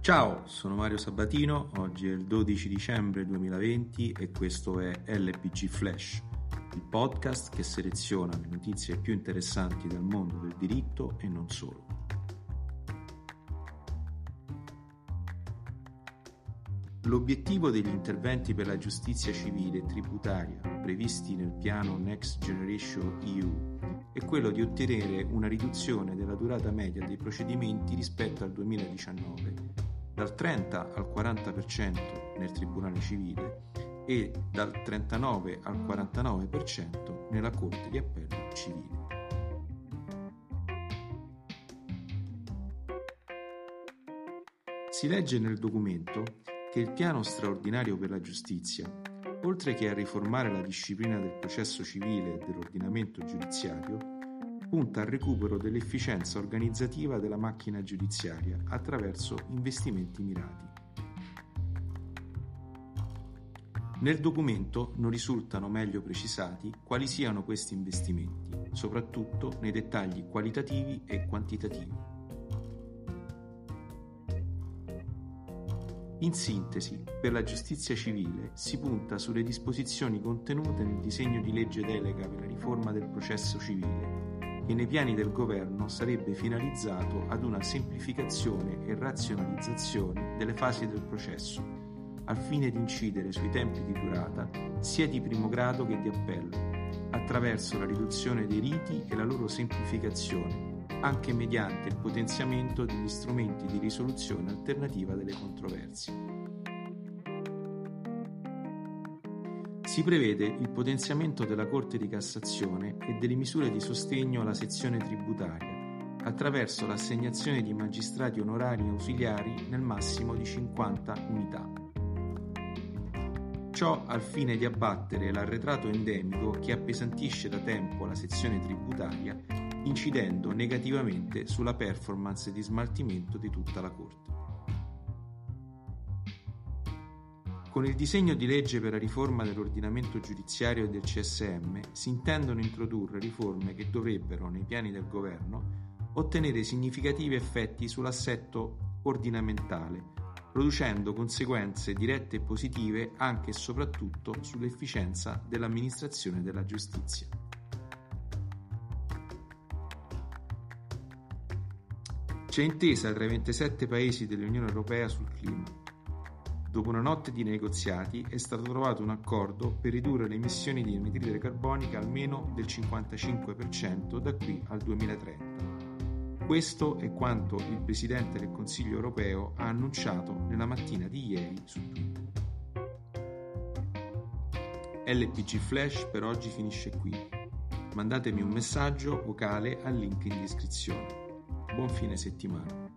Ciao, sono Mario Sabatino, oggi è il 12 dicembre 2020 e questo è LPG Flash, il podcast che seleziona le notizie più interessanti dal mondo del diritto e non solo. L'obiettivo degli interventi per la giustizia civile e tributaria previsti nel piano Next Generation EU è quello di ottenere una riduzione della durata media dei procedimenti rispetto al 2019, dal 30 al 40% nel Tribunale civile e dal 39 al 49% nella Corte di Appello civile. Si legge nel documento che il piano straordinario per la giustizia, oltre che a riformare la disciplina del processo civile e dell'ordinamento giudiziario, punta al recupero dell'efficienza organizzativa della macchina giudiziaria attraverso investimenti mirati. Nel documento non risultano meglio precisati quali siano questi investimenti, soprattutto nei dettagli qualitativi e quantitativi. In sintesi, per la giustizia civile si punta sulle disposizioni contenute nel disegno di legge delega per la riforma del processo civile, che nei piani del governo sarebbe finalizzato ad una semplificazione e razionalizzazione delle fasi del processo, al fine di incidere sui tempi di durata sia di primo grado che di appello, attraverso la riduzione dei riti e la loro semplificazione, anche mediante il potenziamento degli strumenti di risoluzione alternativa delle controversie. Si prevede il potenziamento della Corte di Cassazione e delle misure di sostegno alla sezione tributaria, attraverso l'assegnazione di magistrati onorari ausiliari nel massimo di 50 unità. Ciò al fine di abbattere l'arretrato endemico che appesantisce da tempo la sezione tributaria, incidendo negativamente sulla performance di smaltimento di tutta la Corte. Con il disegno di legge per la riforma dell'ordinamento giudiziario e del CSM si intendono introdurre riforme che dovrebbero, nei piani del governo, ottenere significativi effetti sull'assetto ordinamentale, producendo conseguenze dirette e positive anche e soprattutto sull'efficienza dell'amministrazione della giustizia. C'è intesa tra i 27 paesi dell'Unione Europea sul clima. Dopo una notte di negoziati è stato trovato un accordo per ridurre le emissioni di anidride carbonica almeno del 55% da qui al 2030. Questo è quanto il Presidente del Consiglio europeo ha annunciato nella mattina di ieri su Twitter. LPG Flash per oggi finisce qui. Mandatemi un messaggio vocale al link in descrizione. Buon fine settimana.